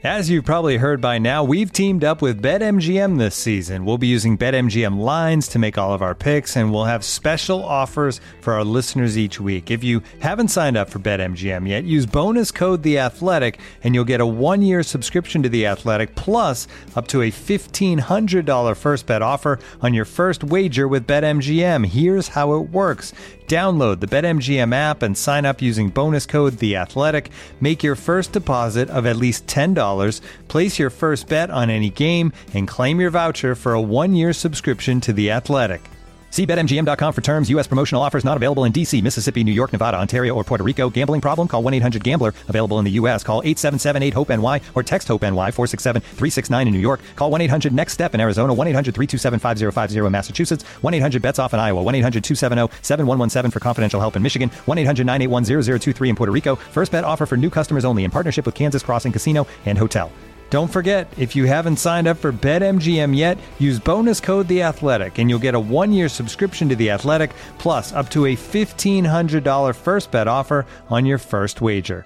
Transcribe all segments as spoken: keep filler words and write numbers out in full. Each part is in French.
As you've probably heard by now, we've teamed up with BetMGM this season. We'll be using BetMGM lines to make all of our picks, and we'll have special offers for our listeners each week. If you haven't signed up for BetMGM yet, use bonus code The Athletic, and you'll get a one-year subscription to The Athletic, plus up to a fifteen hundred dollars first bet offer on your first wager with BetMGM. Here's how it works. Download the BetMGM app and sign up using bonus code The Athletic. Make your first deposit of at least ten dollars. Place your first bet on any game and claim your voucher for a one-year subscription to The Athletic. See Bet M G M dot com for terms. U S promotional offers not available in D C, Mississippi, New York, Nevada, Ontario, or Puerto Rico. Gambling problem? Call one eight hundred gambler. Available in the U S. Call eight seven seven eight hope N Y or text HOPE-NY four six seven three six nine in New York. Call one eight hundred next step in Arizona. one eight hundred three two seven five zero five zero in Massachusetts. one eight hundred bets off in Iowa. one eight hundred two seven zero seven one one seven for confidential help in Michigan. one eight hundred nine eight one zero zero two three in Puerto Rico. First bet offer for new customers only in partnership with Kansas Crossing Casino and Hotel. Don't forget, if you haven't signed up for BetMGM yet, use bonus code The Athletic, and you'll get a one-year subscription to The Athletic, plus up to a fifteen hundred dollars first bet offer on your first wager.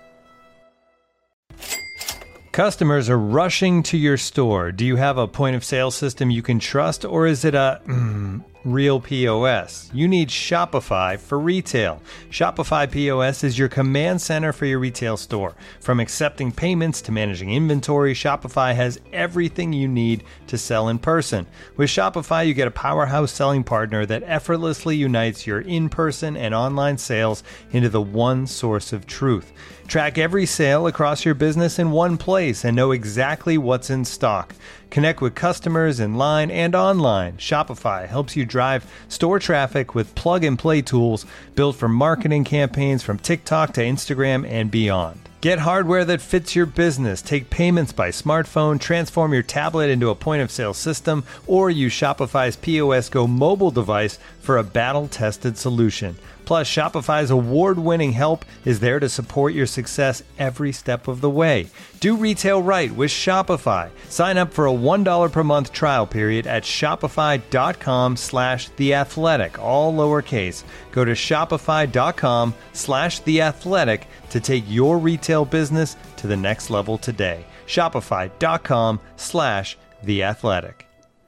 Customers are rushing to your store. Do you have a point-of-sale system you can trust, or is it a mm, real P O S? You need Shopify for retail. Shopify P O S is your command center for your retail store. From accepting payments to managing inventory, Shopify has everything you need to sell in person. With Shopify, you get a powerhouse selling partner that effortlessly unites your in-person and online sales into the one source of truth. Track every sale across your business in one place and know exactly what's in stock. Connect with customers in line and online. Shopify helps you drive store traffic with plug-and-play tools built for marketing campaigns from TikTok to Instagram and beyond. Get hardware that fits your business. Take payments by smartphone, transform your tablet into a point-of-sale system, or use Shopify's P O S Go mobile device for a battle-tested solution. Plus, Shopify's award-winning help is there to support your success every step of the way. Do retail right with Shopify. Sign up for a one dollar per month trial period at shopify.com slash theathletic, all lowercase. Go to shopify.com slash theathletic to take your retail business to the next level today. Shopify.com slash theathletic.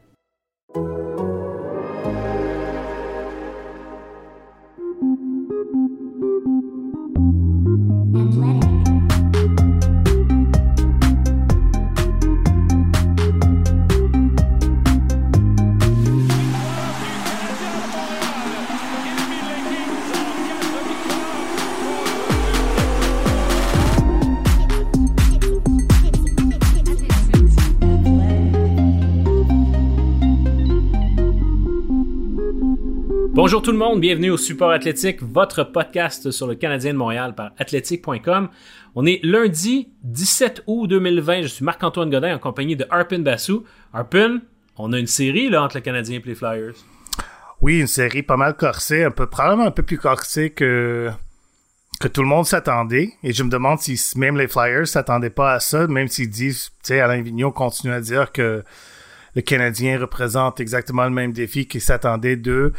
Bonjour tout le monde, bienvenue au Support Athlétique, votre podcast sur le Canadien de Montréal par athletic point com. On est lundi dix-sept août deux mille vingt, je suis Marc-Antoine Godin en compagnie de Arpin Bassou. Arpin, on a une série là entre le Canadien et les Flyers. Oui, une série pas mal corsée, un peu, probablement un peu plus corsée que, que tout le monde s'attendait. Et je me demande si même les Flyers s'attendaient pas à ça, même s'ils disent, tu sais, Alain Vigneault continue à dire que le Canadien représente exactement le même défi qu'ils s'attendaient d'eux.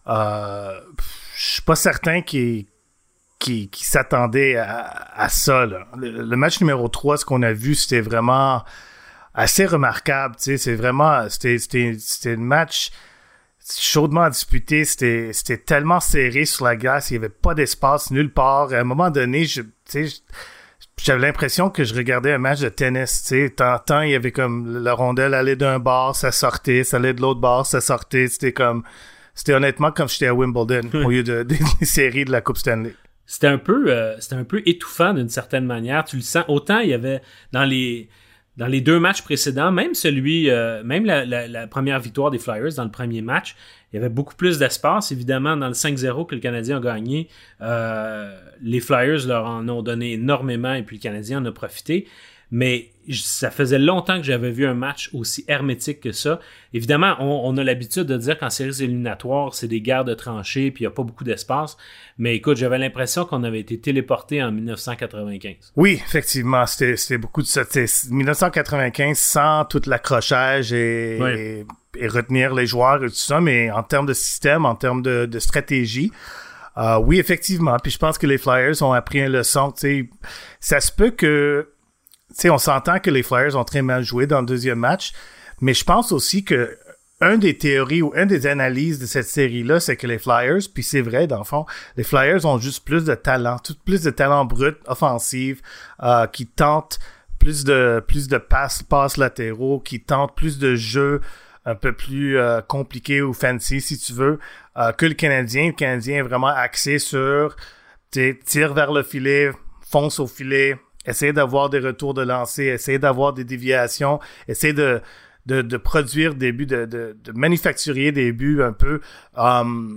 Euh, je suis pas certain qu'il qui, qui s'attendait à, à ça. Là. Le, le match numéro trois, ce qu'on a vu, c'était vraiment assez remarquable. Tu sais, c'est vraiment, c'était, c'était, c'était un match chaudement disputé. C'était, c'était tellement serré sur la glace, il y avait pas d'espace nulle part. À un moment donné, je, tu sais, j'avais l'impression que je regardais un match de tennis. Tu sais, tant, tant il y avait comme la rondelle allait d'un bord, ça sortait, ça allait de l'autre bord, ça sortait. C'était comme C'était honnêtement comme si j'étais à Wimbledon au lieu de, de, des séries de la Coupe Stanley. C'était un peu, euh, c'était un peu étouffant d'une certaine manière. Tu le sens. Autant il y avait dans les dans les deux matchs précédents, même celui, euh, même la, la, la première victoire des Flyers dans le premier match, il y avait beaucoup plus d'espace. Évidemment, dans le cinq zéro que le Canadien a gagné, euh, les Flyers leur en ont donné énormément et puis le Canadien en a profité. Mais ça faisait longtemps que j'avais vu un match aussi hermétique que ça. Évidemment, on, on a l'habitude de dire qu'en séries éliminatoires, c'est des guerres de tranchées puis il n'y a pas beaucoup d'espace. Mais écoute, j'avais l'impression qu'on avait été téléporté en dix-neuf cent quatre-vingt-quinze. Oui, effectivement, c'était, c'était beaucoup de ça. C'était dix-neuf cent quatre-vingt-quinze sans tout l'accrochage et, oui. et, et retenir les joueurs et tout ça. Mais en termes de système, en termes de, de stratégie, euh, oui, effectivement. Puis je pense que les Flyers ont appris une leçon. Tu sais, ça se peut que sais, on s'entend que les Flyers ont très mal joué dans le deuxième match, mais je pense aussi que un des théories ou un des analyses de cette série-là, c'est que les Flyers, puis c'est vrai, dans le fond, les Flyers ont juste plus de talent, tout, plus de talent brut, offensif, euh, qui tentent plus de plus de passes, passes latéraux, qui tentent plus de jeux un peu plus euh, compliqués ou fancy, si tu veux, euh, que le Canadien. Le Canadien est vraiment axé sur tir vers le filet, fonce au filet, essayer d'avoir des retours de lancer, essayer d'avoir des déviations, essayer de De, de produire des buts, de, de, de manufacturier des buts un peu um,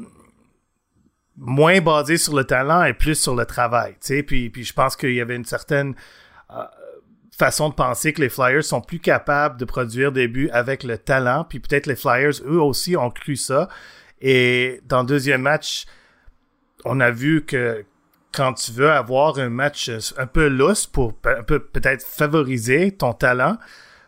moins basés sur le talent et plus sur le travail. Tu sais, puis, puis je pense qu'il y avait une certaine euh, façon de penser que les Flyers sont plus capables de produire des buts avec le talent. Puis peut-être les Flyers, eux aussi, ont cru ça. Et dans le deuxième match, on a vu que quand tu veux avoir un match un peu lousse pour un peu peut-être favoriser ton talent,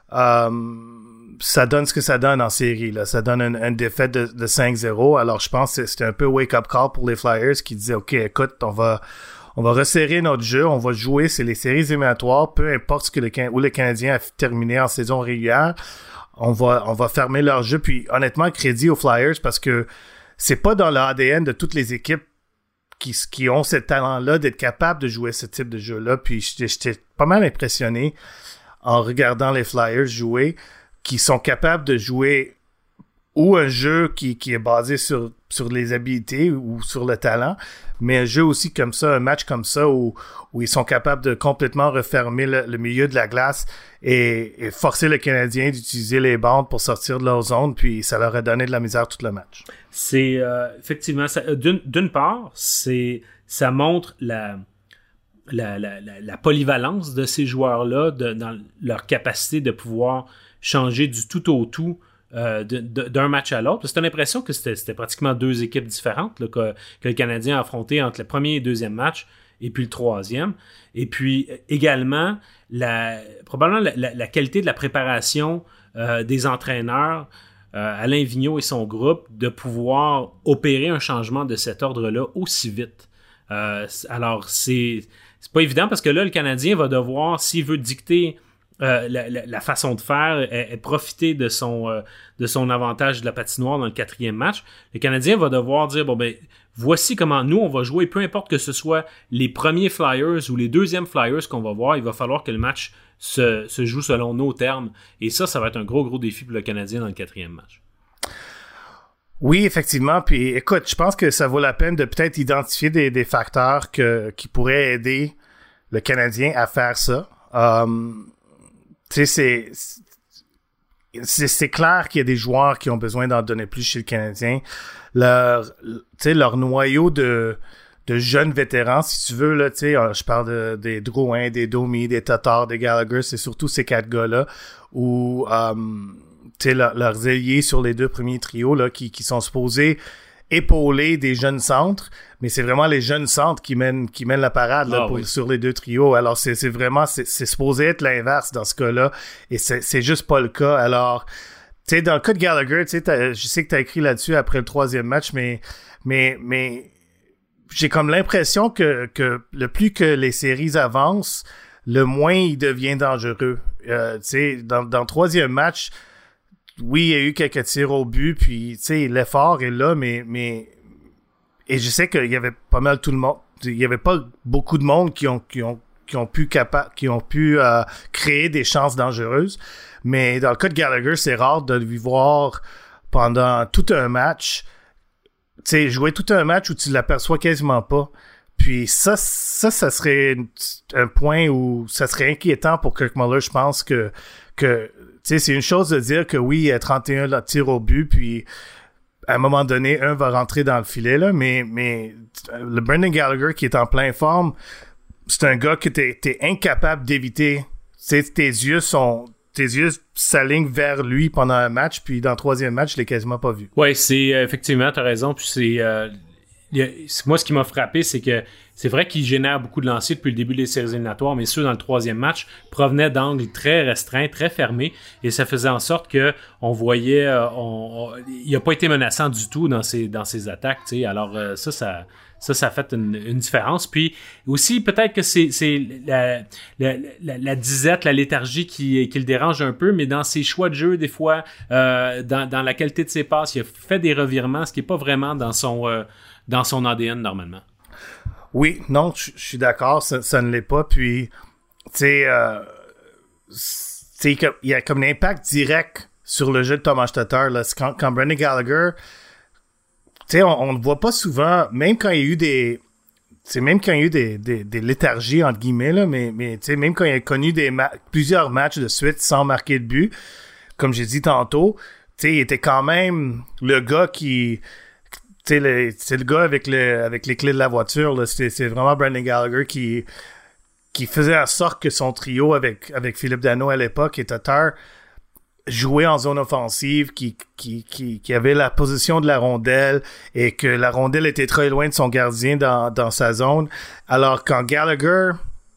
um, ça donne ce que ça donne en série, là. Ça donne une, une défaite de, de cinq zéro. Alors, je pense que c'était un peu wake-up call pour les Flyers qui disaient, OK, écoute, on va, on va resserrer notre jeu, on va jouer, c'est les séries éliminatoires, peu importe ce que le, où le Canadien a terminé en saison régulière, on va, on va fermer leur jeu. Puis, honnêtement, crédit aux Flyers parce que c'est pas dans l'A D N de toutes les équipes qui, qui ont ce talent-là d'être capable de jouer ce type de jeu-là. Puis, j'étais, j'étais pas mal impressionné en regardant les Flyers jouer, qui sont capables de jouer ou un jeu qui, qui est basé sur, sur les habiletés ou sur le talent, mais un jeu aussi comme ça, un match comme ça où, où ils sont capables de complètement refermer le, le milieu de la glace et, et forcer le Canadien d'utiliser les bandes pour sortir de leur zone, puis ça leur a donné de la misère tout le match. C'est euh, effectivement, ça, d'une, d'une part, c'est ça montre la... La, la, la, la polyvalence de ces joueurs-là, de, dans leur capacité de pouvoir changer du tout au tout euh, de, de, d'un match à l'autre. Parce que t'as l'impression que c'était, c'était pratiquement deux équipes différentes là, que, que le Canadien a affronté entre le premier et le deuxième match et puis le troisième. Et puis également, la, probablement la, la, la qualité de la préparation euh, des entraîneurs, euh, Alain Vigneault et son groupe, de pouvoir opérer un changement de cet ordre-là aussi vite. Euh, alors, c'est... C'est pas évident parce que là, le Canadien va devoir, s'il veut dicter euh, la, la, la façon de faire et, et profiter de son, euh, de son avantage de la patinoire dans le quatrième match, le Canadien va devoir dire, bon ben, voici comment nous, on va jouer, peu importe que ce soit les premiers Flyers ou les deuxièmes Flyers qu'on va voir, il va falloir que le match se, se joue selon nos termes. Et ça, ça va être un gros, gros défi pour le Canadien dans le quatrième match. Oui, effectivement. Puis écoute, je pense que ça vaut la peine de peut-être identifier des, des facteurs que, qui pourraient aider le Canadien à faire ça. Um, tu sais, c'est, c'est, c'est clair qu'il y a des joueurs qui ont besoin d'en donner plus chez le Canadien. Leur, tu sais, leur noyau de, de jeunes vétérans, si tu veux, là, tu sais, je parle de, des Drouin, des Domi, des Tatar, des Gallagher, c'est surtout ces quatre gars-là où, um, tu sais, leur, leurs ailiers sur les deux premiers trios, là, qui, qui sont supposés épauler des jeunes centres, mais c'est vraiment les jeunes centres qui mènent, qui mènent la parade, là, ah, pour, oui. sur les deux trios. Alors, c'est, c'est vraiment, c'est, c'est supposé être l'inverse dans ce cas-là, et c'est, c'est juste pas le cas. Alors, tu sais, dans le cas de Gallagher, tu sais, je sais que t'as écrit là-dessus après le troisième match, mais, mais, mais, j'ai comme l'impression que, que le plus que les séries avancent, le moins il devient dangereux. Euh, tu sais, dans, dans le troisième match, oui, il y a eu quelques tirs au but, puis, tu sais, l'effort est là, mais, mais, et je sais qu'il y avait pas mal tout le monde, il y avait pas beaucoup de monde qui ont, qui ont, qui ont pu capa- qui ont pu, euh, créer des chances dangereuses. Mais dans le cas de Gallagher, c'est rare de lui voir pendant tout un match, tu sais, jouer tout un match où tu l'aperçois quasiment pas. Puis ça, ça, ça serait un point où ça serait inquiétant pour Kirk Muller, je pense que, que, tu sais, c'est une chose de dire que oui, il y a trente et un tirs au but, puis à un moment donné, un va rentrer dans le filet, là, mais, mais le Brendan Gallagher qui est en pleine forme, c'est un gars que t'es, t'es incapable d'éviter. Tu sais, tes yeux sont, tes yeux s'alignent vers lui pendant un match, puis dans le troisième match, je l'ai quasiment pas vu. Ouais, c'est, euh, effectivement, t'as raison, puis c'est, euh, il y a, moi, ce qui m'a frappé, c'est que c'est vrai qu'il génère beaucoup de lancers depuis le début des séries éliminatoires, mais ceux dans le troisième match provenaient d'angles très restreints, très fermés, et ça faisait en sorte que on voyait, euh, on, on, il n'a pas été menaçant du tout dans ses, dans ses attaques, tu sais. Alors euh, ça, ça, ça, ça a fait une, une différence. Puis aussi, peut-être que c'est, c'est la, la, la, la disette, la léthargie qui, qui le dérange un peu, mais dans ses choix de jeu, des fois, euh, dans, dans la qualité de ses passes, il a fait des revirements, ce qui n'est pas vraiment dans son, euh, dans son A D N normalement. Oui, non, je suis d'accord, ça, ça ne l'est pas. Puis, tu sais, euh, il y a comme un impact direct sur le jeu de Tomas Tatar. Là. Quand, quand Brendan Gallagher, tu sais, on ne le voit pas souvent, même quand il y a eu des... C'est même quand il y a eu des, des, des léthargies, entre guillemets, là, mais, mais tu sais, même quand il a connu des ma- plusieurs matchs de suite sans marquer de but, comme j'ai dit tantôt, tu sais, il était quand même le gars qui... C'est le, c'est le gars avec, le, avec les clés de la voiture. Là. C'est, c'est vraiment Brendan Gallagher qui, qui faisait en sorte que son trio avec, avec Philippe Danault à l'époque et Tatar jouait en zone offensive, qui, qui, qui, qui avait la position de la rondelle et que la rondelle était très loin de son gardien dans, dans sa zone. Alors, quand Gallagher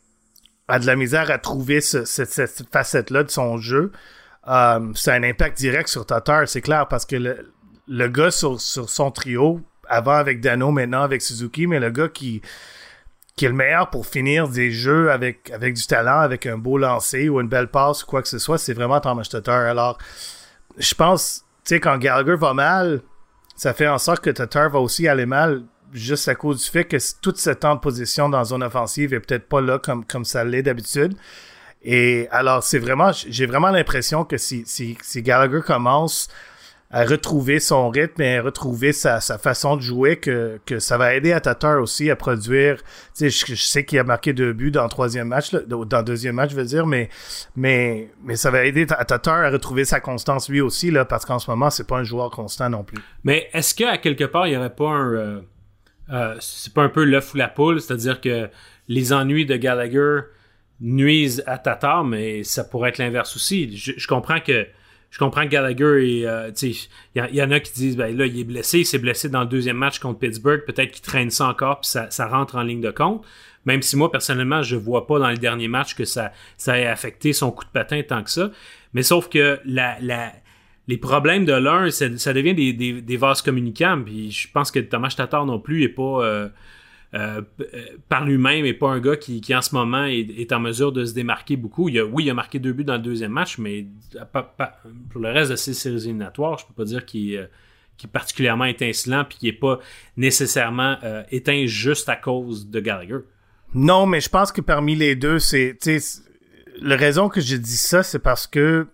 a de la misère à trouver ce, cette, cette facette-là de son jeu, euh, ça a un impact direct sur Tatar, c'est clair, parce que le le gars sur, sur son trio, avant avec Danault, maintenant avec Suzuki, mais le gars qui, qui est le meilleur pour finir des jeux avec, avec du talent, avec un beau lancer ou une belle passe ou quoi que ce soit, c'est vraiment Tomas Tatar. Alors, je pense, tu sais, quand Gallagher va mal, ça fait en sorte que Tatar va aussi aller mal juste à cause du fait que tout ce temps de position dans la zone offensive est peut-être pas là comme, comme ça l'est d'habitude. Et alors, c'est vraiment, j'ai vraiment l'impression que si, si, si Gallagher commence à retrouver son rythme et à retrouver sa, sa façon de jouer, que, que ça va aider à Tatar aussi à produire. Tu sais, je, je sais qu'il a marqué deux buts dans le troisième match, là, dans le deuxième match, je veux dire, mais, mais, mais ça va aider à Tatar à retrouver sa constance lui aussi, là, parce qu'en ce moment, c'est pas un joueur constant non plus. Mais est-ce qu'à quelque part, il n'y aurait pas un... Euh, euh, c'est pas un peu l'œuf ou la poule, c'est-à-dire que les ennuis de Gallagher nuisent à Tatar, mais ça pourrait être l'inverse aussi. Je, je comprends que Je comprends que Gallagher, euh, tu sais, il y, y en a qui disent, ben là, il est blessé, il s'est blessé dans le deuxième match contre Pittsburgh, peut-être qu'il traîne ça encore, puis ça, ça rentre en ligne de compte. Même si moi, personnellement, je vois pas dans les derniers matchs que ça, ça ait affecté son coup de patin tant que ça. Mais sauf que la, la, les problèmes de l'un, ça, ça devient des, des, des vases communicants, puis je pense que Tomas Tatar non plus est pas... Euh, Euh, par lui-même et pas un gars qui, qui en ce moment est, est en mesure de se démarquer beaucoup. Il a, oui, il a marqué deux buts dans le deuxième match, mais pas, pas, pour le reste de ces séries éliminatoires, je peux pas dire qu'il, euh, qu'il est particulièrement étincelant puis qu'il est pas nécessairement euh, éteint juste à cause de Gallagher. Non, mais je pense que parmi les deux, c'est, tu sais, la raison que je dis ça, c'est parce que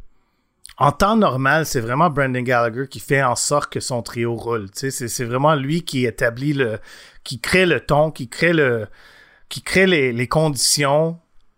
en temps normal, c'est vraiment Brendan Gallagher qui fait en sorte que son trio roule. Tu sais, c'est, c'est vraiment lui qui établit le, qui crée le ton, qui crée le, qui crée les, les conditions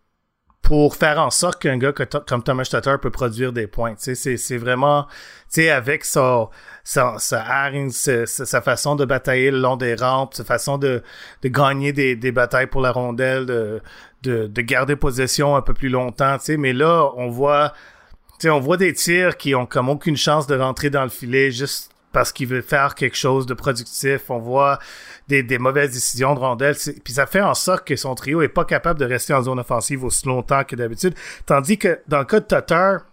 pour faire en sorte qu'un gars que, comme Tomas Tatar peut produire des points. Tu sais, c'est, c'est vraiment, tu sais, avec sa, sa, sa hargne, sa, sa façon de batailler le long des rampes, sa façon de, de gagner des, des batailles pour la rondelle, de, de, de garder possession un peu plus longtemps. Tu sais, mais là, on voit, tu sais, on voit des tirs qui ont comme aucune chance de rentrer dans le filet juste parce qu'il veut faire quelque chose de productif. On voit des, des mauvaises décisions de rondelles. Puis ça fait en sorte que son trio est pas capable de rester en zone offensive aussi longtemps que d'habitude. Tandis que dans le cas de Tatar,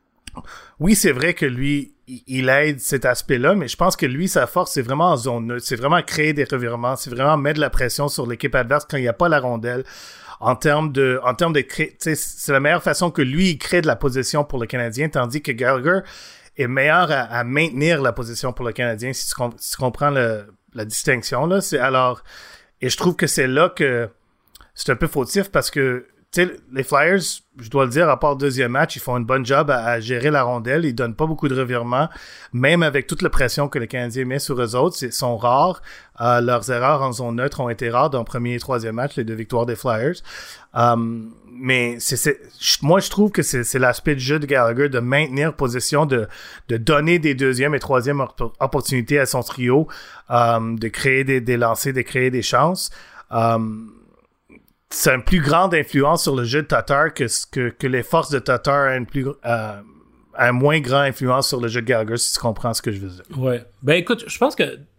oui, c'est vrai que lui, il aide cet aspect-là, mais je pense que lui, sa force, c'est vraiment en zone neutre. C'est vraiment créer des revirements. C'est vraiment mettre de la pression sur l'équipe adverse quand il n'y a pas la rondelle. En termes de, en termes de créer, tu sais, c'est la meilleure façon que lui, il crée de la position pour le Canadien, tandis que Gallagher est meilleur à, à maintenir la position pour le Canadien, si tu, comp- si tu comprends le, la distinction, là. C'est, alors, et je trouve que c'est là que c'est un peu fautif parce que, tu sais, les Flyers, je dois le dire, à part le deuxième match, ils font une bonne job à, à gérer la rondelle. Ils donnent pas beaucoup de revirements, même avec toute la pression que le Canadien met sur eux autres. Ils sont rares. Euh, leurs erreurs en zone neutre ont été rares dans le premier et troisième match, les deux victoires des Flyers. Um, mais c'est, c'est, moi, je trouve que c'est, c'est l'aspect du jeu de Gallagher de maintenir position, de, de donner des deuxième et troisième op- opportunités à son trio, um, de créer des, des lancers, de créer des chances. Um, c'est une plus grande influence sur le jeu de Tatar que, que, que les forces de Tatar ont une plus, euh, un moins grande influence sur le jeu de Gallagher, si tu comprends ce que je veux dire. Ouais. Ben écoute, je pense que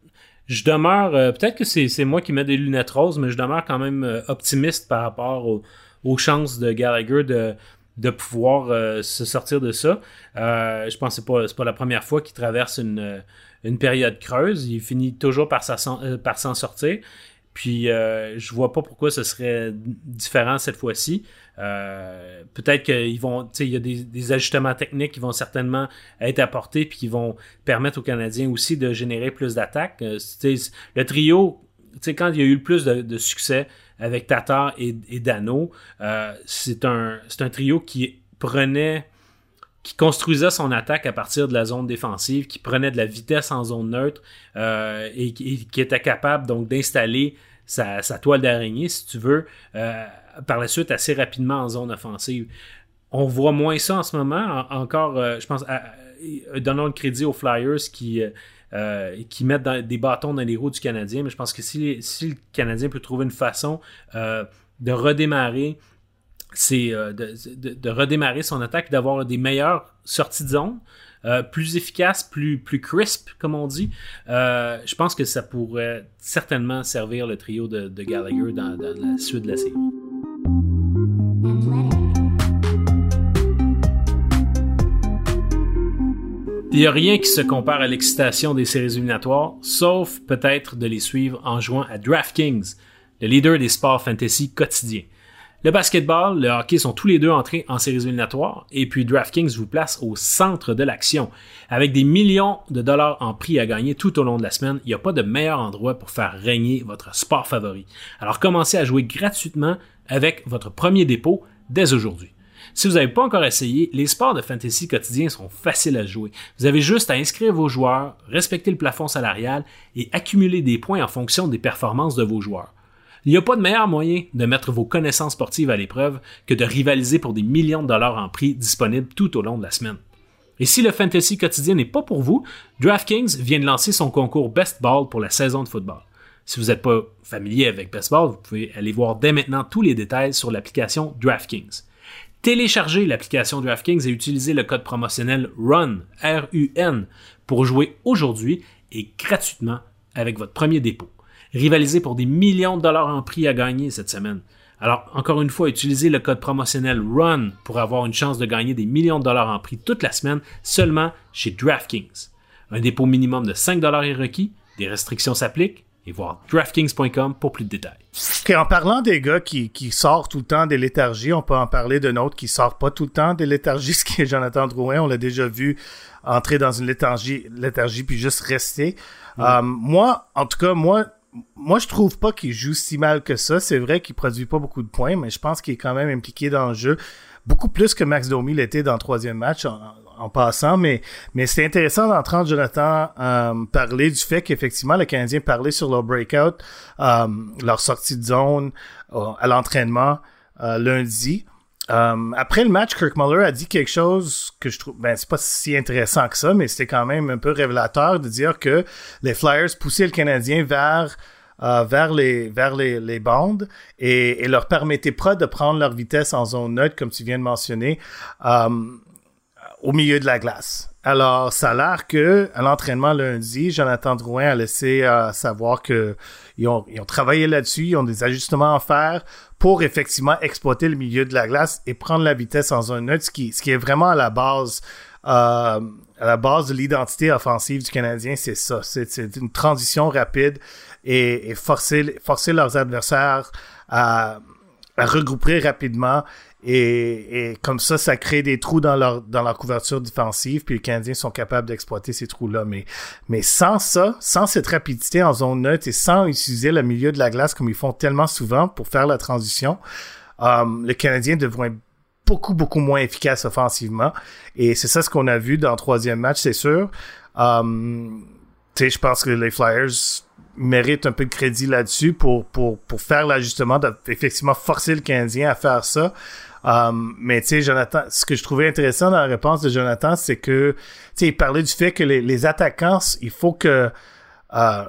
je demeure, euh, peut-être que c'est, c'est moi qui mets des lunettes roses, mais je demeure quand même euh, optimiste par rapport au, aux chances de Gallagher de, de pouvoir euh, se sortir de ça. Euh, je pense que c'est pas, c'est pas la première fois qu'il traverse une, une période creuse. Il finit toujours par, sa, euh, par s'en sortir. Puis euh, je vois pas pourquoi ce serait différent cette fois-ci. Euh, peut-être qu'ils vont, tu sais, il y a des, des ajustements techniques qui vont certainement être apportés puis qui vont permettre aux Canadiens aussi de générer plus d'attaques. Euh, le trio, tu sais, quand il y a eu le plus de, de succès avec Tatar et, et Dano, euh, c'est un, c'est un trio qui prenait, qui construisait son attaque à partir de la zone défensive, qui prenait de la vitesse en zone neutre euh, et, et qui était capable donc d'installer sa, sa toile d'araignée, si tu veux, euh, par la suite assez rapidement en zone offensive. On voit moins ça en ce moment. En, encore, euh, je pense, à, à, donnons le crédit aux Flyers qui, euh, qui mettent dans, des bâtons dans les roues du Canadien, mais je pense que si, si le Canadien peut trouver une façon euh, de redémarrer c'est euh, de, de, de redémarrer son attaque, d'avoir des meilleures sorties de zone, euh, plus efficaces, plus, plus crisp, comme on dit. Euh, je pense que ça pourrait certainement servir le trio de, de Gallagher dans, dans la suite de la série. Il n'y a rien qui se compare à l'excitation des séries éliminatoires, sauf peut-être de les suivre en jouant à DraftKings, le leader des sports fantasy quotidiens. Le basketball, le hockey sont tous les deux entrés en séries éliminatoires et puis DraftKings vous place au centre de l'action. Avec des millions de dollars en prix à gagner tout au long de la semaine, il n'y a pas de meilleur endroit pour faire régner votre sport favori. Alors commencez à jouer gratuitement avec votre premier dépôt dès aujourd'hui. Si vous n'avez pas encore essayé, les sports de fantasy quotidiens sont faciles à jouer. Vous avez juste à inscrire vos joueurs, respecter le plafond salarial et accumuler des points en fonction des performances de vos joueurs. Il n'y a pas de meilleur moyen de mettre vos connaissances sportives à l'épreuve que de rivaliser pour des millions de dollars en prix disponibles tout au long de la semaine. Et si le fantasy quotidien n'est pas pour vous, DraftKings vient de lancer son concours Best Ball pour la saison de football. Si vous n'êtes pas familier avec Best Ball, vous pouvez aller voir dès maintenant tous les détails sur l'application DraftKings. Téléchargez l'application DraftKings et utilisez le code promotionnel RUN, R U N, pour jouer aujourd'hui et gratuitement avec votre premier dépôt. Rivaliser pour des millions de dollars en prix à gagner cette semaine. Alors, encore une fois, utilisez le code promotionnel RUN pour avoir une chance de gagner des millions de dollars en prix toute la semaine seulement chez DraftKings. Un dépôt minimum de cinq dollars est requis, des restrictions s'appliquent, et voir DraftKings point com pour plus de détails. Okay, en parlant des gars qui, qui sortent tout le temps des léthargies, on peut en parler d'un autre qui sort pas tout le temps des léthargies, ce qui est Jonathan Drouin. On l'a déjà vu entrer dans une léthargie, léthargie puis juste rester. Mm. Euh, moi, en tout cas, moi, Moi, je trouve pas qu'il joue si mal que ça. C'est vrai qu'il produit pas beaucoup de points, mais je pense qu'il est quand même impliqué dans le jeu. Beaucoup plus que Max Domi l'était dans le troisième match en, en passant. Mais, mais c'est intéressant d'entendre Jonathan euh, parler du fait qu'effectivement, le Canadien parlait sur leur breakout, euh, leur sortie de zone euh, à l'entraînement euh, lundi. Um, après le match, Kirk Muller a dit quelque chose que je trouve, ben c'est pas si intéressant que ça, mais c'était quand même un peu révélateur de dire que les Flyers poussaient le Canadien vers euh, vers les vers les, les bandes et, et leur permettaient pas de prendre leur vitesse en zone neutre, comme tu viens de mentionner, um, au milieu de la glace. Alors, ça a l'air que à l'entraînement lundi, Jonathan Drouin a laissé euh, savoir que ils ont, ils ont travaillé là-dessus, ils ont des ajustements à faire pour effectivement exploiter le milieu de la glace et prendre la vitesse en zone neutre, ce qui, ce qui est vraiment à la base, euh, à la base de l'identité offensive du Canadien, c'est ça, c'est, c'est une transition rapide et, et forcer, forcer leurs adversaires à, à regrouper rapidement. Et, et comme ça, ça crée des trous dans leur dans leur couverture défensive, puis les Canadiens sont capables d'exploiter ces trous-là. Mais mais sans ça, sans cette rapidité en zone neutre et sans utiliser le milieu de la glace comme ils font tellement souvent pour faire la transition, um, le Canadien devrait être beaucoup, beaucoup moins efficace offensivement. Et c'est ça ce qu'on a vu dans le troisième match, c'est sûr. Um, tu sais, je pense que les Flyers méritent un peu de crédit là-dessus pour pour pour faire l'ajustement, d'effectivement forcer le Canadien à faire ça. Um, mais tu sais, Jonathan, ce que je trouvais intéressant dans la réponse de Jonathan, c'est que, tu sais, il parlait du fait que les, les attaquants, il faut que, euh,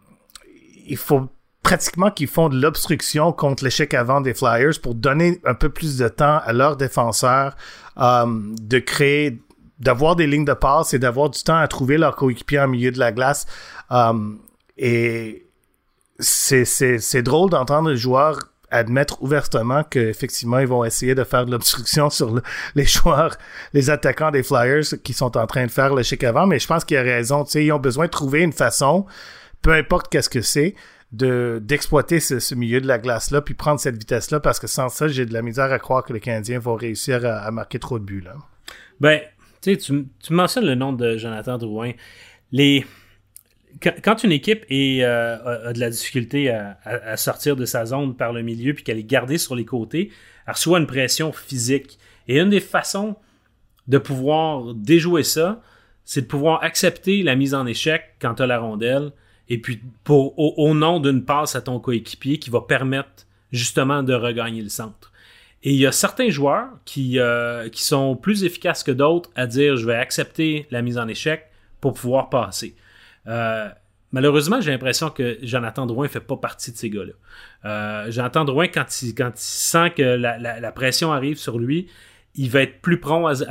il faut pratiquement qu'ils font de l'obstruction contre l'échec avant des Flyers pour donner un peu plus de temps à leurs défenseurs, um, de créer, d'avoir des lignes de passe et d'avoir du temps à trouver leur coéquipier en milieu de la glace. Um, Et c'est, c'est, c'est drôle d'entendre les joueurs admettre ouvertement qu'effectivement, ils vont essayer de faire de l'obstruction sur le, les joueurs, les attaquants des Flyers qui sont en train de faire le chic avant, mais je pense qu'il a raison. Tu sais, ils ont besoin de trouver une façon, peu importe qu'est-ce que c'est, de d'exploiter ce, ce milieu de la glace-là, puis prendre cette vitesse-là, parce que sans ça, j'ai de la misère à croire que les Canadiens vont réussir à, à marquer trop de buts, là. Ben, tu sais, tu, tu mentionnes le nom de Jonathan Drouin. Les... Quand, quand une équipe est, euh, a, a de la difficulté à, à, à sortir de sa zone par le milieu puis qu'elle est gardée sur les côtés, elle reçoit une pression physique. Et une des façons de pouvoir déjouer ça, c'est de pouvoir accepter la mise en échec quand tu as la rondelle et puis pour, au, au nom d'une passe à ton coéquipier qui va permettre justement de regagner le centre. Et il y a certains joueurs qui, euh, qui sont plus efficaces que d'autres à dire « je vais accepter la mise en échec pour pouvoir passer ». Euh, malheureusement, j'ai l'impression que Jonathan Drouin ne fait pas partie de ces gars-là. Euh, Jonathan Drouin, quand il, quand il sent que la, la, la pression arrive sur lui, il va être plus prompt à,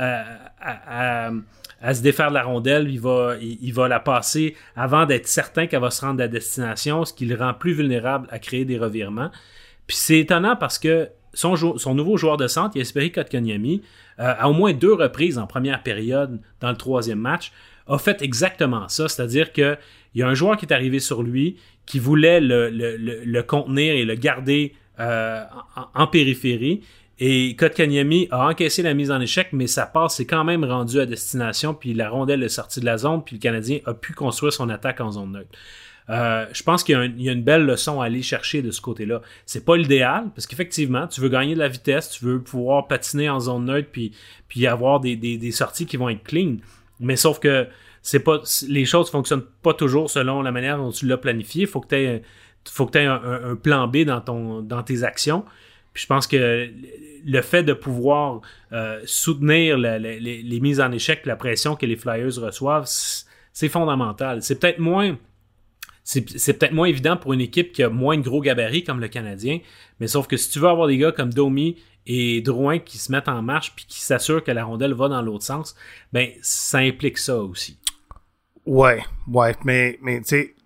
à, à, à se défaire de la rondelle. Il va, il, il va la passer avant d'être certain qu'elle va se rendre à destination, ce qui le rend plus vulnérable à créer des revirements. Puis c'est étonnant parce que son, son nouveau joueur de centre, Jesperi Kotkaniemi, euh, à au moins deux reprises en première période dans le troisième match, a fait exactement ça, c'est-à-dire qu'il y a un joueur qui est arrivé sur lui qui voulait le, le, le, le contenir et le garder euh, en, en périphérie, et Kotkaniemi a encaissé la mise en échec, mais sa passe s'est quand même rendue à destination, puis la rondelle est sortie de la zone, puis le Canadien a pu construire son attaque en zone neutre. Euh, je pense qu'il y a, un, il y a une belle leçon à aller chercher de ce côté-là. C'est pas l'idéal, parce qu'effectivement, tu veux gagner de la vitesse, tu veux pouvoir patiner en zone neutre, puis, puis avoir des, des, des sorties qui vont être clean. Mais sauf que c'est pas, les choses fonctionnent pas toujours selon la manière dont tu l'as planifié. Il faut que tu aies, faut que tu aies un, un, un plan B dans, ton, dans tes actions. Puis je pense que le fait de pouvoir euh, soutenir la, la, les, les mises en échec, la pression que les Flyers reçoivent, c'est fondamental. C'est peut-être moins... C'est, c'est peut-être moins évident pour une équipe qui a moins de gros gabarits comme le Canadien, mais sauf que si tu veux avoir des gars comme Domi et Drouin qui se mettent en marche puis qui s'assurent que la rondelle va dans l'autre sens, ben ça implique ça aussi. Ouais, ouais, mais, mais tu sais,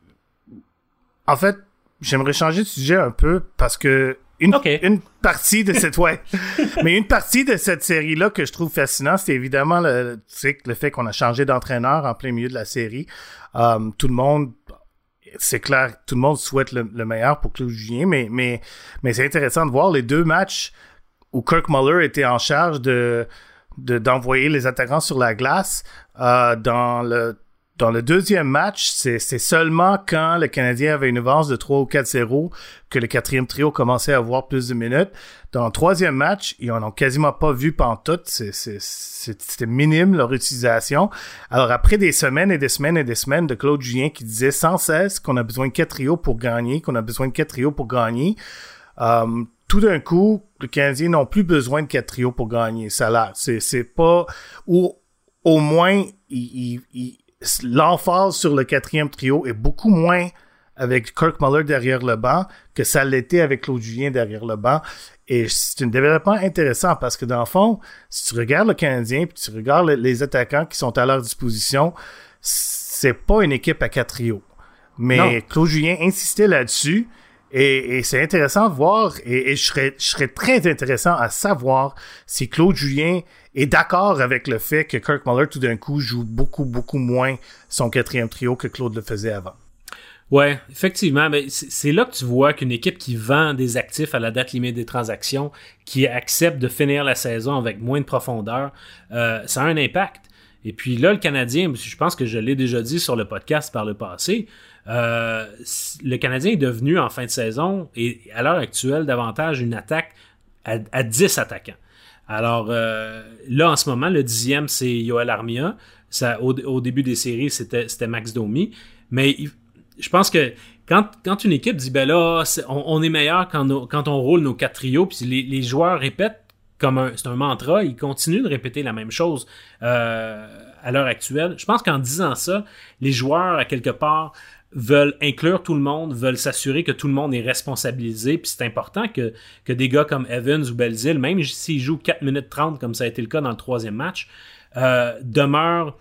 en fait, j'aimerais changer de sujet un peu parce que une, okay. une partie de cette, ouais, mais une partie de cette série-là que je trouve fascinant, c'est évidemment le, tu sais, le fait qu'on a changé d'entraîneur en plein milieu de la série. Um, tout le monde, c'est clair, tout le monde souhaite le, le meilleur pour Claude Julien, mais, mais, mais c'est intéressant de voir les deux matchs où Kirk Muller était en charge de, de d'envoyer les attaquants sur la glace. Euh, dans le dans le deuxième match, c'est, c'est seulement quand le Canadien avait une avance de trois ou quatre zéro que le quatrième trio commençait à avoir plus de minutes. Dans le troisième match, ils en ont quasiment pas vu pantoute. C'est, c'est, c'est, c'était minime leur utilisation. Alors après des semaines et des semaines et des semaines de Claude Julien qui disait sans cesse qu'on a besoin de quatre trios pour gagner, qu'on a besoin de quatre trios pour gagner, euh, tout d'un coup, les Canadiens n'ont plus besoin de quatre trios pour gagner. Ça là, c'est, c'est pas... Ou au moins, il, il, il, l'emphase sur le quatrième trio est beaucoup moins avec Kirk Muller derrière le banc que ça l'était avec Claude Julien derrière le banc. Et c'est un développement intéressant parce que dans le fond, si tu regardes le Canadien puis tu regardes les attaquants qui sont à leur disposition, c'est pas une équipe à quatre trios. Mais non. Claude Julien insistait là-dessus. Et, et c'est intéressant de voir, et, et je serais, je serais très intéressant à savoir si Claude Julien est d'accord avec le fait que Kirk Muller, tout d'un coup, joue beaucoup, beaucoup moins son quatrième trio que Claude le faisait avant. Ouais, effectivement. Mais c'est, c'est là que tu vois qu'une équipe qui vend des actifs à la date limite des transactions, qui accepte de finir la saison avec moins de profondeur, euh, ça a un impact. Et puis là, le Canadien, je pense que je l'ai déjà dit sur le podcast par le passé, Euh, le Canadien est devenu en fin de saison et à l'heure actuelle davantage une attaque à, à dix attaquants. Alors euh, là en ce moment le dixième c'est Yoel Armia. Ça, au, au début des séries c'était, c'était Max Domi, mais il, je pense que quand, quand une équipe dit ben là on, on est meilleur quand, nos, quand on roule nos quatre trios, puis les, les joueurs répètent comme un, c'est un mantra, ils continuent de répéter la même chose euh, à l'heure actuelle. Je pense qu'en disant ça, les joueurs à quelque part veulent inclure tout le monde, veulent s'assurer que tout le monde est responsabilisé, puis c'est important que, que des gars comme Evans ou Belzile, même s'ils jouent quatre minutes trente, comme ça a été le cas dans le troisième match, euh, demeurent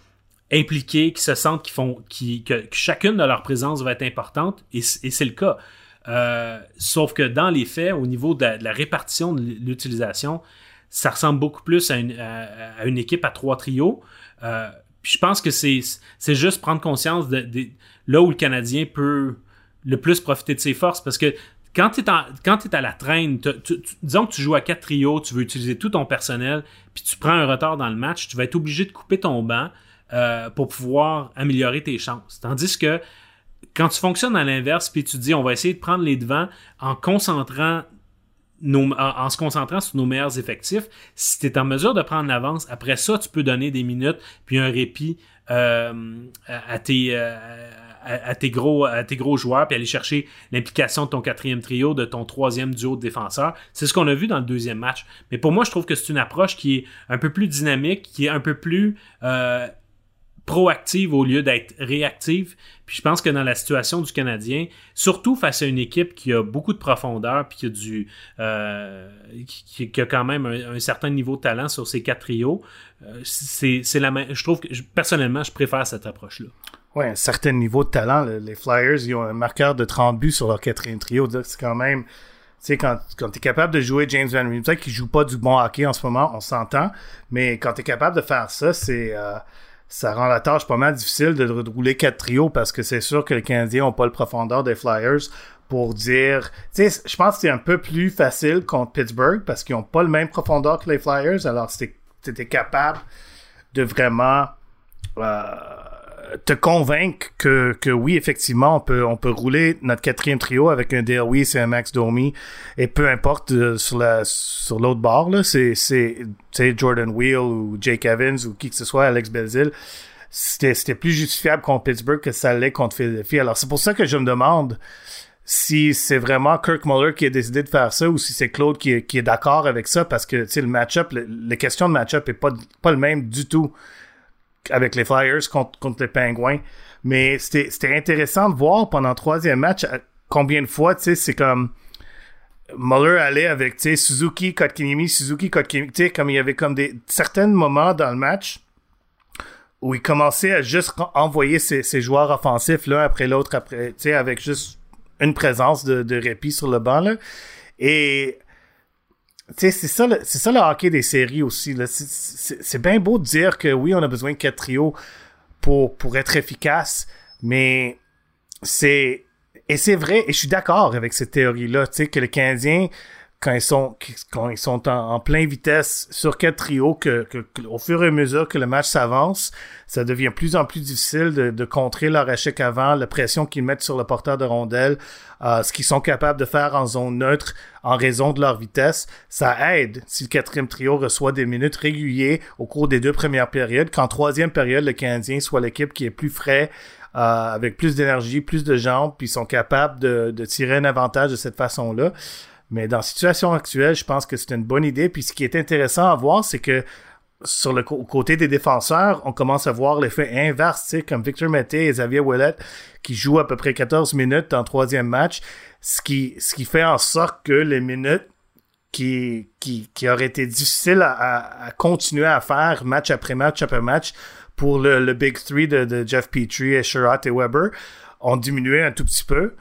impliqués, qui se sentent qu'ils font, qui, que, que chacune de leurs présences va être importante, et, et c'est le cas. Euh, sauf que dans les faits, au niveau de la, de la répartition de l'utilisation, ça ressemble beaucoup plus à une, à, à une équipe à trois trios. Euh, puis je pense que c'est, c'est juste prendre conscience de, de là où le Canadien peut le plus profiter de ses forces, parce que quand tu es à la traîne, tu, tu, disons que tu joues à quatre trios, tu veux utiliser tout ton personnel, puis tu prends un retard dans le match, tu vas être obligé de couper ton banc euh, pour pouvoir améliorer tes chances. Tandis que quand tu fonctionnes à l'inverse, puis tu dis on va essayer de prendre les devants en concentrant nos, en, en se concentrant sur nos meilleurs effectifs, si tu es en mesure de prendre l'avance, après ça, tu peux donner des minutes puis un répit euh, à, à tes euh, à, à tes gros à tes gros joueurs, puis aller chercher l'implication de ton quatrième trio, de ton troisième duo de défenseurs. C'est ce qu'on a vu dans le deuxième match. Mais pour moi, je trouve que c'est une approche qui est un peu plus dynamique, qui est un peu plus euh, proactive au lieu d'être réactive. Puis je pense que dans la situation du Canadien, surtout face à une équipe qui a beaucoup de profondeur puis qui a du euh, qui, qui a quand même un, un certain niveau de talent sur ses quatre trios, euh, c'est, c'est la même. Je trouve que je, personnellement, je préfère cette approche-là. Oui, un certain niveau de talent. Les Flyers, ils ont un marqueur de trente buts sur leur quatrième trio. C'est quand même... Tu sais, quand, quand tu es capable de jouer James Van Riemsdyk, peut-être qu'il joue pas du bon hockey en ce moment, on s'entend, mais quand tu es capable de faire ça, c'est... Euh, ça rend la tâche pas mal difficile de rouler quatre trios parce que c'est sûr que les Canadiens n'ont pas le profondeur des Flyers pour dire... Tu sais, je pense que c'est un peu plus facile contre Pittsburgh parce qu'ils n'ont pas le même profondeur que les Flyers. Alors, tu étais capable de vraiment euh, te convaincre que, que oui, effectivement, on peut, on peut rouler notre quatrième trio avec un Dale Weiss et un Max Domi. Et peu importe euh, sur la sur l'autre bord, là, c'est, c'est, c'est Jordan Wheel ou Jake Evans ou qui que ce soit, Alex Belzile. C'était, c'était plus justifiable contre Pittsburgh que ça l'est contre Philadelphie. Alors, c'est pour ça que je me demande si c'est vraiment Kirk Muller qui a décidé de faire ça ou si c'est Claude qui est, qui est d'accord avec ça parce que, tu sais, le match-up, le, la question de match-up est pas, pas le même du tout avec les Flyers contre, contre les Pingouins. Mais c'était, c'était intéressant de voir pendant le troisième match combien de fois, tu sais, c'est comme Muller allait avec, tu sais, Suzuki, Kotkaniemi, Suzuki, Kotkaniemi, tu sais, comme il y avait comme des certains moments dans le match où il commençait à juste envoyer ses, ses joueurs offensifs l'un après l'autre, après, tu sais, avec juste une présence de, de répit sur le banc, là. Et tu sais, c'est ça, le, c'est ça le hockey des séries aussi. Là. C'est, c'est, c'est bien beau de dire que oui, on a besoin de quatre trios pour, pour être efficace, mais c'est... Et c'est vrai, et je suis d'accord avec cette théorie-là, tu sais, que les Canadiens, quand ils sont, quand ils sont en, en pleine vitesse sur quatre trios, que, que, que, au fur et à mesure que le match s'avance, ça devient de plus en plus difficile de, de contrer leur échec avant, la pression qu'ils mettent sur le porteur de rondelle, euh, ce qu'ils sont capables de faire en zone neutre en raison de leur vitesse. Ça aide si le quatrième trio reçoit des minutes régulières au cours des deux premières périodes, qu'en troisième période, le Canadien soit l'équipe qui est plus frais, euh, avec plus d'énergie, plus de jambes, puis ils sont capables de, de tirer un avantage de cette façon-là. Mais dans la situation actuelle, je pense que c'est une bonne idée. Puis ce qui est intéressant à voir, c'est que sur le co- côté des défenseurs, on commence à voir l'effet inverse, tu sais, comme Victor Mété et Xavier Ouellet, qui jouent à peu près quatorze minutes dans le troisième match, ce qui, ce qui fait en sorte que les minutes qui, qui, qui auraient été difficiles à, à, à continuer à faire match après match après match pour le, le Big Three de, de Jeff Petrie, et Sherratt et Weber ont diminué un tout petit peu.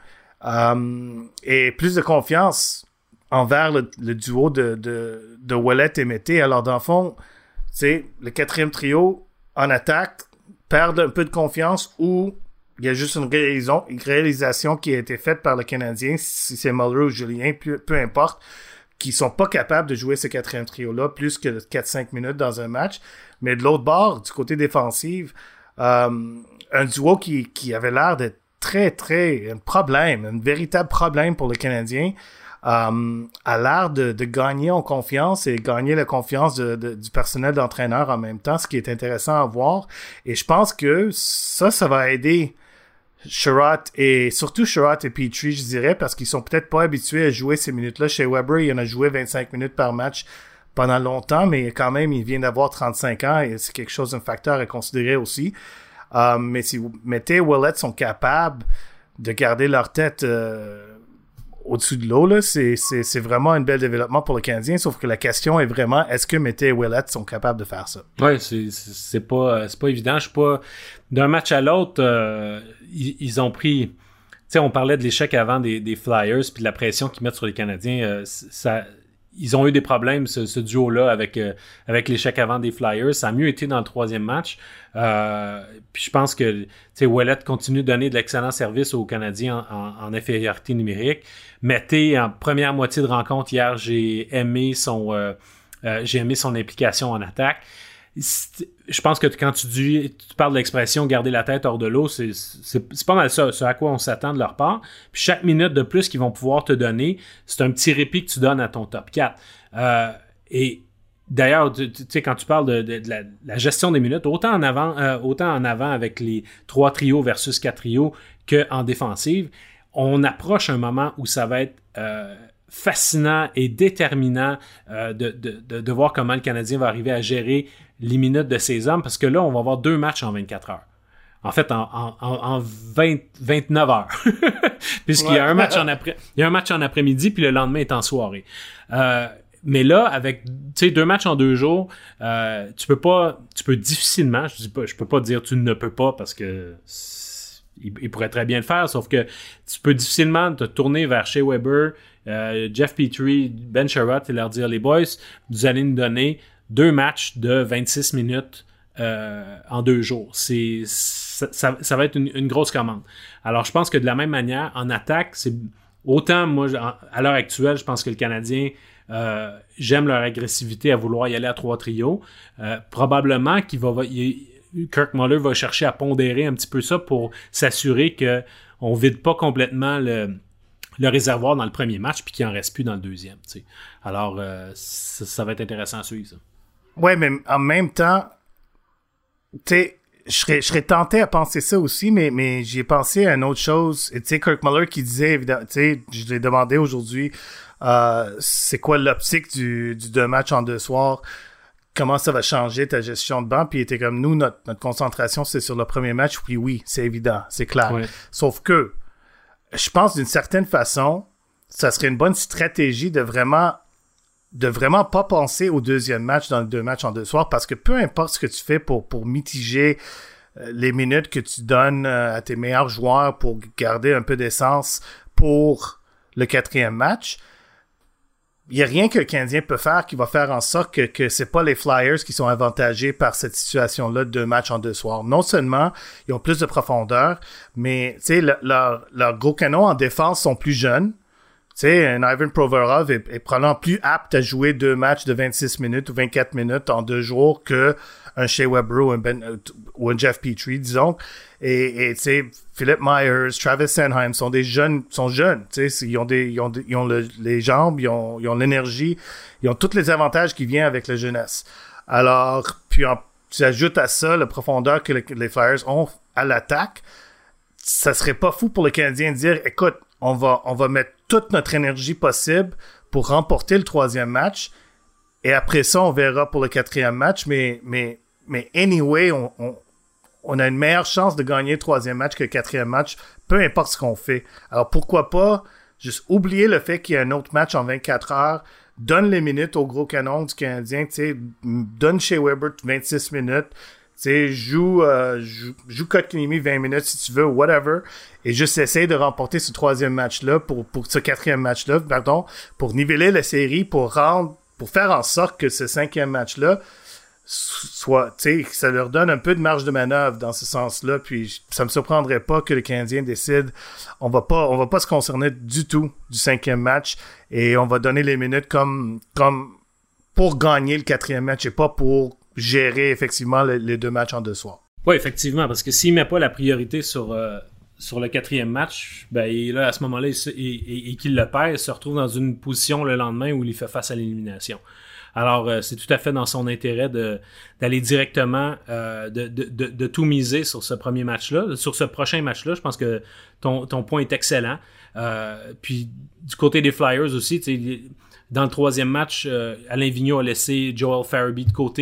Um, et plus de confiance envers le, le duo de, de, de Ouellet et Mété. Alors, dans le fond, tu sais, le quatrième trio en attaque perd un peu de confiance ou il y a juste une, réalisation, une réalisation qui a été faite par le Canadien, si c'est Muller ou Julien, peu, peu importe, qui sont pas capables de jouer ce quatrième trio-là plus que quatre à cinq minutes dans un match. Mais de l'autre bord, du côté défensif, euh, un duo qui, qui avait l'air d'être très, très un problème, un véritable problème pour le Canadien, euh, a l'air de, de gagner en confiance et gagner la confiance de, de, du personnel d'entraîneur en même temps, ce qui est intéressant à voir. Et je pense que ça, ça va aider Sherratt et surtout Sherratt et Petrie, je dirais, parce qu'ils sont peut-être pas habitués à jouer ces minutes-là. Chez Weber, il en a joué vingt-cinq minutes par match pendant longtemps, mais quand même, il vient d'avoir trente-cinq ans et c'est quelque chose, un facteur à considérer aussi. Euh, mais si vous mettez Ouellet sont capables de garder leur tête euh, au-dessus de l'eau, là, c'est, c'est, c'est vraiment un bel développement pour le Canadien, sauf que la question est vraiment, est-ce que Mété et Ouellet sont capables de faire ça? Oui, c'est, c'est, c'est, pas, c'est pas évident. Je suis pas... D'un match à l'autre, euh, ils, ils ont pris... Tu sais, on parlait de l'échec avant des, des Flyers puis de la pression qu'ils mettent sur les Canadiens. Euh, ça... Ils ont eu des problèmes, ce, ce duo-là, avec, euh, avec l'échec avant des Flyers. Ça a mieux été dans le troisième match. Euh, puis je pense que, tu sais, Ouellet continue de donner de l'excellent service aux Canadiens en, en, en infériorité numérique. Mété, en première moitié de rencontre hier, j'ai aimé son, euh, euh, j'ai aimé son implication en attaque. Je pense que quand tu, dis, tu parles de l'expression « garder la tête hors de l'eau », c'est, c'est, c'est pas mal ça, ce à quoi on s'attend de leur part. Puis chaque minute de plus qu'ils vont pouvoir te donner, c'est un petit répit que tu donnes à ton top quatre. Euh, et d'ailleurs, tu sais, quand tu parles de, de, de, la, de la gestion des minutes, autant en avant, euh, autant en avant avec les trois trios versus quatre trios qu'en défensive, on approche un moment où ça va être... Euh, fascinant et déterminant euh, de, de, de, de voir comment le Canadien va arriver à gérer les minutes de ses hommes, parce que là, on va avoir deux matchs en vingt-quatre heures. En fait, en, en, en vingt, vingt-neuf heures. Puisqu'il ouais. y a un match en après, il y a un match en après-midi, puis le lendemain est en soirée. Euh, mais là, avec, tu sais, deux matchs en deux jours, euh, tu peux pas, tu peux difficilement, je dis pas, je peux pas dire tu ne peux pas, parce que il, il pourrait très bien le faire, sauf que tu peux difficilement te tourner vers Shea Weber, Euh, Jeff Petrie, Ben Sherratt et leur dire les boys, vous allez nous donner deux matchs de vingt-six minutes euh, en deux jours. C'est, ça, ça, ça va être une, une grosse commande. Alors je pense que de la même manière, en attaque, c'est autant moi à l'heure actuelle, je pense que le Canadien, euh, j'aime leur agressivité à vouloir y aller à trois trios. Euh, probablement qu'il va, il, Kirk Muller va chercher à pondérer un petit peu ça pour s'assurer que on vide pas complètement le le réservoir dans le premier match, puis qu'il en reste plus dans le deuxième. T'sais. Alors, euh, ça, ça va être intéressant à suivre, ça. Ouais, mais en même temps, tu sais, je serais, je serais tenté à penser ça aussi, mais, mais j'y ai pensé à une autre chose. Et tu sais, Kirk Muller qui disait, évidemment, tu sais, je l'ai demandé aujourd'hui, euh, c'est quoi l'optique du, du deux matchs en deux soirs? Comment ça va changer ta gestion de banc? Puis il était comme, nous, notre, notre concentration, c'est sur le premier match. Puis oui, c'est évident, c'est clair. Ouais. Sauf que, je pense d'une certaine façon, ça serait une bonne stratégie de vraiment de vraiment pas penser au deuxième match dans le deux matchs en deux soirs, parce que peu importe ce que tu fais pour, pour mitiger euh, les minutes que tu donnes euh, à tes meilleurs joueurs pour garder un peu d'essence pour le quatrième match, il n'y a rien que le Canadien peut faire qui va faire en sorte que, que c'est pas les Flyers qui sont avantagés par cette situation-là de deux matchs en deux soirs. Non seulement ils ont plus de profondeur, mais tu sais, le, leur, leurs gros canons en défense sont plus jeunes. Tu sais, un Ivan Provorov est, est probablement plus apte à jouer deux matchs de vingt-six minutes ou vingt-quatre minutes en deux jours que un Shea Weber ou un, ben, ou un Jeff Petrie, disons. Et, et tu sais, Philip Myers, Travis Sanheim sont des jeunes, sont jeunes, tu sais, ils ont des, ils ont, des, ils ont le, les jambes, ils ont, ils ont l'énergie, ils ont tous les avantages qui viennent avec la jeunesse. Alors, puis en, tu ajoutes à ça la profondeur que le, les Flyers ont à l'attaque, ça serait pas fou pour le Canadien de dire, écoute, on va, on va mettre toute notre énergie possible pour remporter le troisième match, et après ça, on verra pour le quatrième match, mais, mais, mais anyway, on, on, on a une meilleure chance de gagner le troisième match que le quatrième match, peu importe ce qu'on fait. Alors pourquoi pas juste oublier le fait qu'il y a un autre match en vingt-quatre heures, donne les minutes au gros canon du Canadien, tu sais, donne Shea Weber vingt-six minutes, tu sais, joue, euh, joue, joue Kotkaniemi vingt minutes si tu veux, whatever, et juste essayer de remporter ce troisième match-là, pour, pour ce quatrième match-là, pardon, pour niveler la série, pour rendre, pour faire en sorte que ce cinquième match-là soit, tu sais, ça leur donne un peu de marge de manœuvre dans ce sens-là, puis ça me surprendrait pas que le Canadien décide, on va pas, on va pas se concerner du tout du cinquième match, et on va donner les minutes comme, comme pour gagner le quatrième match, et pas pour gérer effectivement les, les deux matchs en deux soirs. Oui, effectivement, parce que s'il met pas la priorité sur, euh, sur le quatrième match, ben et là, à ce moment-là, il, et, et qu'il le perd, il se retrouve dans une position le lendemain où il fait face à l'élimination. Alors, euh, c'est tout à fait dans son intérêt de d'aller directement, euh, de, de, de, de tout miser sur ce premier match-là, sur ce prochain match-là. Je pense que ton, ton point est excellent. Euh, puis, du côté des Flyers aussi, tu sais, dans le troisième match, euh, Alain Vigneault a laissé Joel Farabee de côté.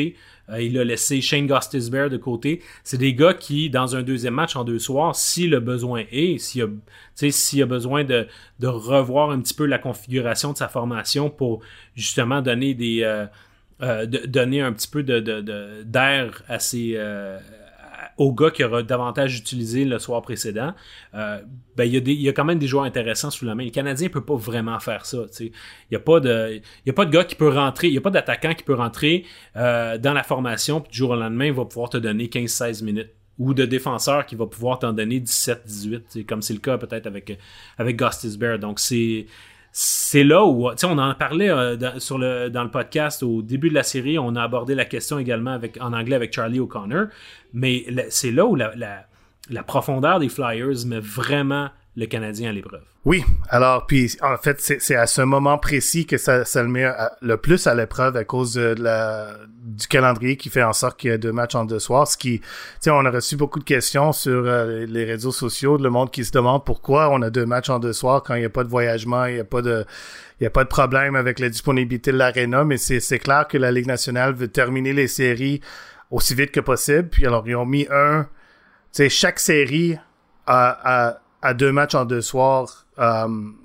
Euh, il a laissé Shane Gostisbehere de côté. C'est des gars qui, dans un deuxième match en deux soirs, si le besoin est, s'il y a, tu sais, s'il y a besoin de, de revoir un petit peu la configuration de sa formation pour justement donner des, euh, euh, de, donner un petit peu de, de, de d'air à ses, euh, aux gars qui aura davantage utilisé le soir précédent, euh, ben il y a des, il y a quand même des joueurs intéressants sous la main. Le Canadien peut pas vraiment faire ça. Tu sais, il y a pas de, il y a pas de gars qui peut rentrer, il y a pas d'attaquant qui peut rentrer euh, dans la formation puis du jour au lendemain il va pouvoir te donner quinze seize minutes, ou de défenseur qui va pouvoir t'en donner dix-sept dix-huit, comme c'est le cas peut-être avec avec Gostisbehere. Donc c'est c'est là où, tu sais, on en parlait euh, dans, sur le, dans le podcast au début de la série, on a abordé la question également avec, en anglais avec Charlie O'Connor, mais la, c'est là où la, la, la profondeur des Flyers met vraiment le Canadien à l'épreuve. Oui, alors, puis en fait, c'est, c'est à ce moment précis que ça, ça le met à, le plus à l'épreuve à cause de la, du calendrier qui fait en sorte qu'il y a deux matchs en deux soirs, ce qui, tu sais, on a reçu beaucoup de questions sur euh, les réseaux sociaux, de le monde qui se demande pourquoi on a deux matchs en deux soirs quand il n'y a pas de voyagement, il n'y a pas de, il y a pas de problème avec la disponibilité de l'aréna, mais c'est, c'est clair que la Ligue nationale veut terminer les séries aussi vite que possible, puis alors ils ont mis un, tu sais, chaque série a, a à deux matchs en deux soirs euh,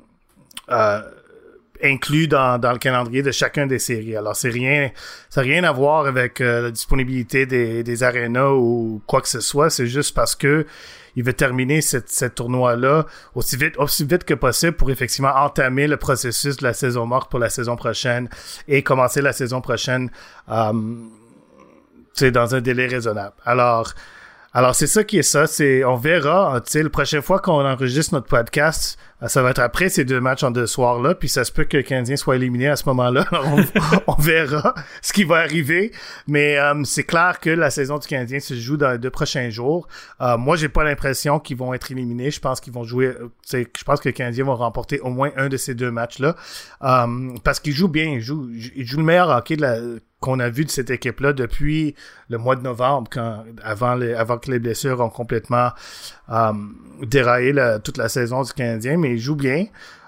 euh, inclus dans, dans le calendrier de chacun des séries. Alors, c'est rien, ça n'a rien à voir avec euh, la disponibilité des, des arénas ou quoi que ce soit. C'est juste parce que il veut terminer cette, cette tournoi-là aussi vite, aussi vite que possible pour effectivement entamer le processus de la saison morte pour la saison prochaine et commencer la saison prochaine euh, tu sais, dans un délai raisonnable. Alors, Alors, c'est ça qui est ça. C'est, on verra, tu sais, la prochaine fois qu'on enregistre notre podcast, ça va être après ces deux matchs en deux soirs-là, puis ça se peut que le Canadien soit éliminé à ce moment-là. on, on verra ce qui va arriver. Mais euh, c'est clair que la saison du Canadien se joue dans les deux prochains jours. Euh, moi, j'ai pas l'impression qu'ils vont être éliminés. Je pense qu'ils vont jouer, tu sais, je pense que le Canadien va remporter au moins un de ces deux matchs-là. Euh, parce qu'ils jouent bien. Ils jouent, ils jouent le meilleur hockey de la qu'on a vu de cette équipe-là depuis le mois de novembre, quand avant les avant que les blessures ont complètement euh, déraillé la, toute la saison du Canadien, mais ils jouent bien.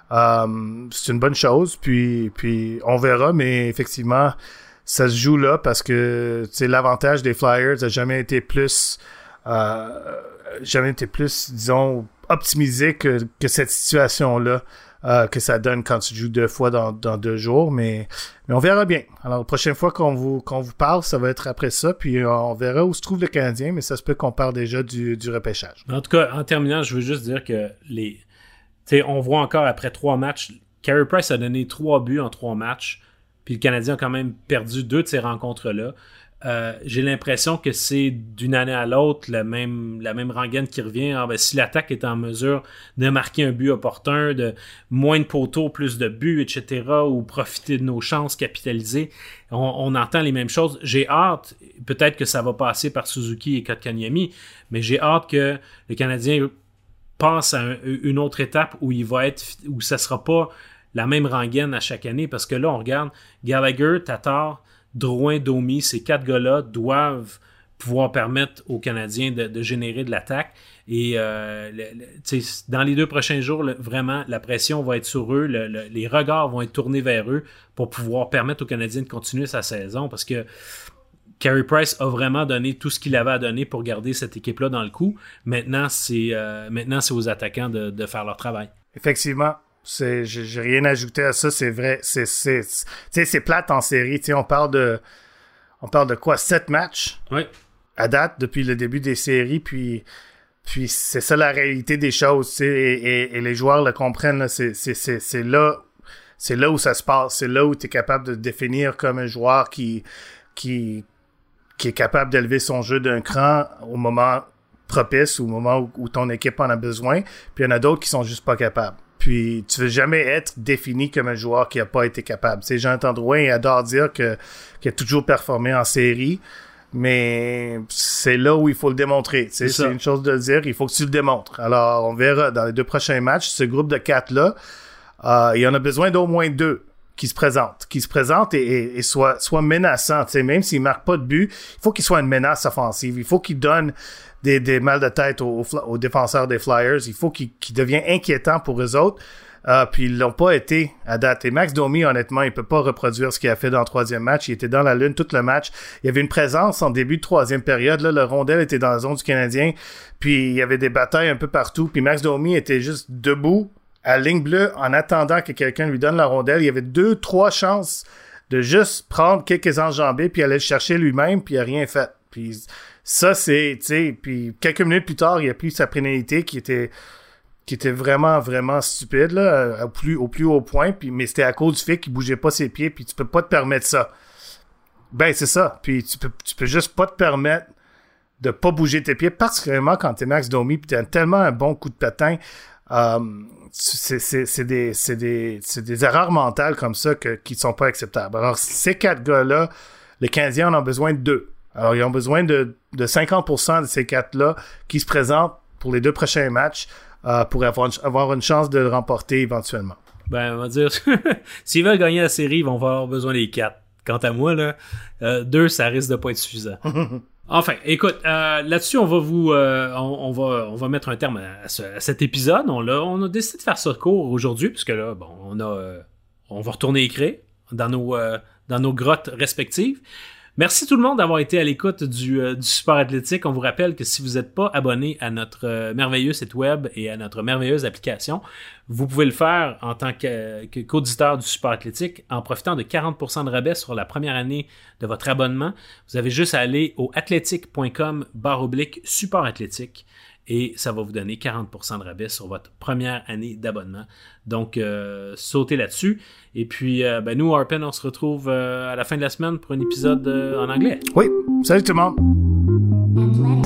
Euh, c'est une bonne chose, puis puis on verra, mais effectivement, ça se joue là parce que tu sais, l'avantage des Flyers n'a jamais été plus euh, jamais été plus, disons, optimisé que, que cette situation-là. Euh, que ça donne quand tu joues deux fois dans, dans deux jours, mais, mais on verra bien. Alors, la prochaine fois qu'on vous, qu'on vous parle, ça va être après ça, puis on verra où se trouve le Canadien, mais ça se peut qu'on parle déjà du, du repêchage. En tout cas, en terminant, je veux juste dire que les, tu sais, on voit encore après trois matchs, Carey Price a donné trois buts en trois matchs, puis le Canadien a quand même perdu deux de ces rencontres-là. Euh, j'ai l'impression que c'est d'une année à l'autre la même, la même rengaine qui revient. Ah, ben, si l'attaque est en mesure de marquer un but opportun, de moins de poteaux, plus de buts, et cetera, ou profiter de nos chances, capitaliser, on, on entend les mêmes choses. J'ai hâte, peut-être que ça va passer par Suzuki et Kotkaniemi, mais j'ai hâte que le Canadien passe à un, une autre étape où il va être, où ça sera pas la même rengaine à chaque année, parce que là, on regarde Gallagher, Tatar, Drouin, Domi, ces quatre gars-là doivent pouvoir permettre aux Canadiens de, de générer de l'attaque. Et euh, le, le, dans les deux prochains jours, le, vraiment, la pression va être sur eux, le, le, les regards vont être tournés vers eux pour pouvoir permettre aux Canadiens de continuer sa saison, parce que Carey Price a vraiment donné tout ce qu'il avait à donner pour garder cette équipe-là dans le coup. Maintenant, c'est, euh, maintenant, c'est aux attaquants de, de faire leur travail. Effectivement. C'est, j'ai, j'ai rien ajouté à ça, c'est vrai. C'est, c'est, c'est, tu sais, c'est plate en série. Tu sais, on parle de, on parle de quoi, sept matchs oui. à date depuis le début des séries, puis, puis c'est ça la réalité des choses. Tu sais, et, et, et les joueurs le comprennent. Là, c'est, c'est, c'est, c'est là, c'est là où ça se passe. C'est là où tu es capable de te définir comme un joueur qui, qui, qui est capable d'élever son jeu d'un cran au moment propice, au moment où, où ton équipe en a besoin. Puis il y en a d'autres qui sont juste pas capables. Puis tu veux jamais être défini comme un joueur qui a pas été capable. Tu sais, Jonathan Drouin adore dire que qu'il a toujours performé en série, mais c'est là où il faut le démontrer. Tu sais, c'est, c'est une chose de le dire, il faut que tu le démontres. Alors, on verra dans les deux prochains matchs, ce groupe de quatre-là, euh, il y en a besoin d'au moins deux qui se présentent, qui se présentent et, et, et soient, soient menaçants. Tu sais, même s'ils marquent pas de but, il faut qu'ils soient une menace offensive. Il faut qu'ils donnent des, des mal de tête aux, aux défenseurs des Flyers. Il faut qu'ils, qu'ils deviennent inquiétants pour eux autres. Euh, puis ils l'ont pas été à date. Et Max Domi, honnêtement, il peut pas reproduire ce qu'il a fait dans le troisième match. Il était dans la lune tout le match. Il y avait une présence en début de troisième période. Là, le rondelle était dans la zone du Canadien. Puis il y avait des batailles un peu partout. Puis Max Domi était juste debout à ligne bleue en attendant que quelqu'un lui donne la rondelle. Il y avait deux, trois chances de juste prendre quelques enjambées puis aller le chercher lui-même, puis il a rien fait. Puis ça, c'est, tu sais, puis quelques minutes plus tard, il a pris sa pénalité qui était qui était vraiment, vraiment stupide, là, au plus, au plus haut point, puis, mais c'était à cause du fait qu'il bougeait pas ses pieds, puis tu peux pas te permettre ça. Ben, c'est ça. Puis tu peux, tu peux juste pas te permettre de pas bouger tes pieds, particulièrement quand t'es Max Domi, puis t'as tellement un bon coup de patin. Um, c'est, c'est, c'est, des, c'est, des, c'est des erreurs mentales comme ça que, qui sont pas acceptables. Alors, ces quatre gars-là, les Canadiens en ont besoin de deux. Alors, ils ont besoin de, de cinquante pour cent de ces quatre-là qui se présentent pour les deux prochains matchs euh, pour avoir, avoir une chance de le remporter éventuellement. Ben, on va dire, s'ils veulent gagner la série, ils vont avoir besoin des quatre. Quant à moi, là, euh, deux, ça risque de pas être suffisant. Enfin, écoute, euh, là-dessus, on va vous, euh, on, on va, on va mettre un terme à, ce, à cet épisode. On l'a, on a décidé de faire ça court aujourd'hui, puisque là, bon, on a, euh, on va retourner écrire dans nos, euh, dans nos grottes respectives. Merci tout le monde d'avoir été à l'écoute du, euh, du Super Athlétique. On vous rappelle que si vous n'êtes pas abonné à notre euh, merveilleux site web et à notre merveilleuse application, vous pouvez le faire en tant que, que, qu'auditeur du Super Athlétique en profitant de quarante pour cent de rabais sur la première année de votre abonnement. Vous avez juste à aller au athletic.com barre oblique Super Athlétique et ça va vous donner quarante pour cent de rabais sur votre première année d'abonnement. Donc, euh, sautez là-dessus. Et puis, euh, ben nous, Harpen, on se retrouve euh, à la fin de la semaine pour un épisode euh, en anglais. Oui, salut tout le monde!